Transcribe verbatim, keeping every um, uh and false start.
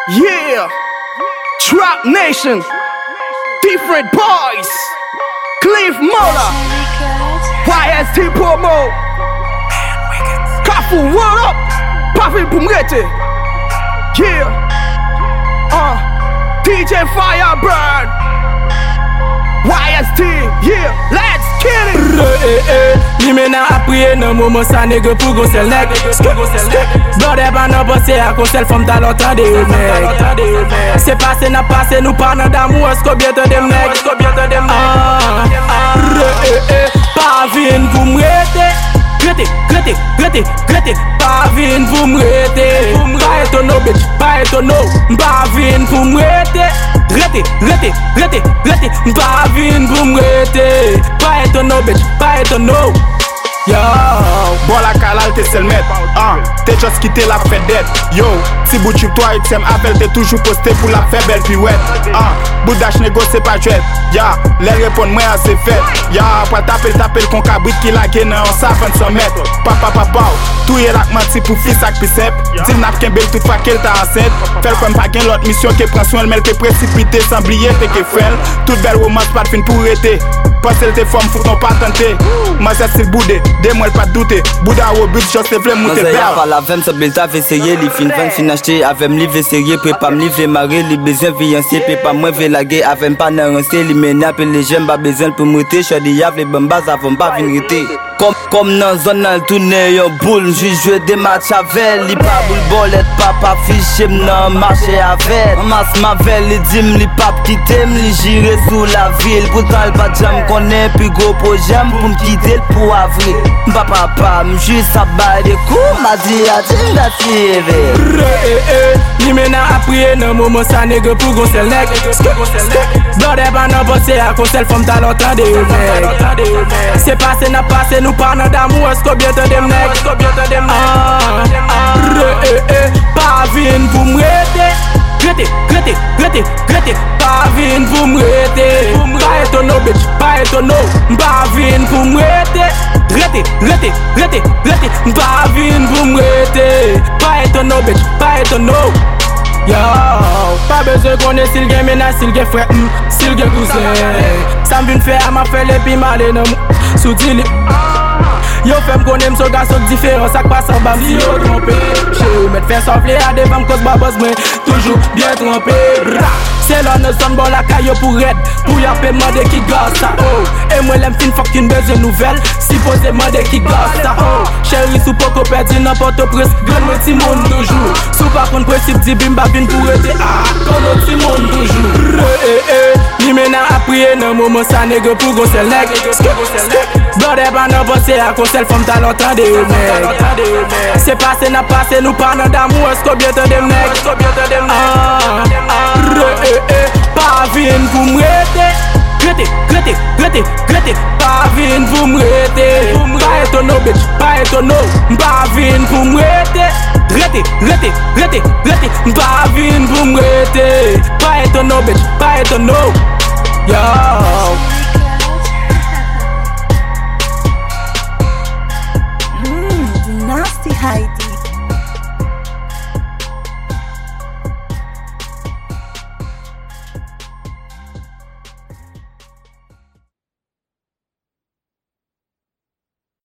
Yeah, Trap Nation, different boys, Cliff Mola, Y S T Promo, Kafu, what up? Pavin Pumrete, yeah, uh, D J Firebird, Y S T, yeah, let's get it. Ni men a apriye nan mouman sa nègre pou gon sel nèg. Blode ban nan bosse a kon sel fom talon tande yo nèg. Se pase nan pase nou pa nan d'amour esko bientôt dem nèg. Ah, pa vin pou m'rete. Grete, grete, grete, grete. Pa vin pou m'rete. Pa etono bitch, pa etono. Pa vin pou m'rete. Grete, grete, grete, grete. Pa vin pou m'rete. Pa etono bitch, pa etono. Yo, bon la kalal te selmet, ah, te just quitté la fedette. Yo, si bout tu toi et t'aimes appel t'es toujours posté pour la faire belle pirouette. Ah, bout d'ach négocié pas chouette. Ya, les répondre moi à ses fêtes. Ya, après taper taper con cabrit qui la gagne en savant cent mètres. Papa papa, tout est là menti pour fils ak pisep. Dis n'a qu'un bel tout fois qu'elle t'a enceinte. Faire comme pas gain l'autre mission qui prend soin, mais qui précipité sans oublier fait que fait. Toute belle romance pas de fin pour été. Parce qu'elle te forme, faut ton pas tenter. Moi c'est style boudé, des mois pas douter. Bouddha au but, juste te vle monter belle. Pas la veine, ça belta fait serrer. Les fins vingt fin acheter, avec me livrer sérieux. Prépa me livrer marrer, les besoins fiancés. Prépa moi veut la guerre, avec pas n'avancer. Les menaces, les j'aime pas besoin pour m'riter. J'suis des yaves, les bambas, avant pas venir riter. Comme, comme dans zone dans le tourner, yon boule. J'suis joué des matchs avec. Li pas boule bolette, papa fiché, m'nan marché avec. Masse ma velle, les dim, li pap qui t'aime, li j'irai sous la ville. Pourtant, le pas jam connaît, puis gros projet pour m'quitter le pour avril. Papa, papa, m'juste à bail de coups, m'a dit à t'en la suivre. Ni men a apriye nan mouman sa nègre pou gon sel nèg. Blode ban nan bosse a kon sel fom talon tande yo nèg. Se pase nan pase nou pa nan d'amour esko bientôt dem nèg. Ah, pa vin pou m'rete. Grete, grete, grete, grete. Pa vin pou m'rete. Pa etono bitch, pa etono. Pa vin pou m'rete. Grete, grete, grete, grete. Pa vin pou m'rete. Pa etono bitch, pa etono. Yo, pas besoin qu'on ait s'il gen menace, s'il gen frère, mm, s'il gen cousin. Ça m'vin faire à ma felle et puis m'aller nan mou, sous dili. Yo femme qu'on aime so garçon différent, ça passe en bas, si yo trompé. Chez met faire souffler à des femmes cause babos, mais toujours bien trompé. C'est là nous sommes bon la caille pour aide, pour y appeler demander qui gosse ça, oh. Et moi l'aime fin fuck une besoin nouvelle, si posé demander qui gosse ça, oh. Chérie sous poco perdu n'importe presse, grand moi ti monde toujours. Sous par contre principe dit bimba vin pour aider, ah, comme ti monde toujours. Eh eh, ni men a apriye nan mouman sa nègre pour gon sel nèg. Blode ban nan bosse a kon sel fom talon tande yo nèg. Se pase nan pase nou pa nan d'amour esko bientôt dem nèg. Ah, pa vin pou m'rete. Grete, grete, grete, grete. Pa vin pou m'rete. Pa etono bitch, pa etono. Pa vin pou m'rete. Grete, grete, grete, grete. Pa vin pou m'rete. Pa etono bitch, pa etono. Yo. Nasty Heidi.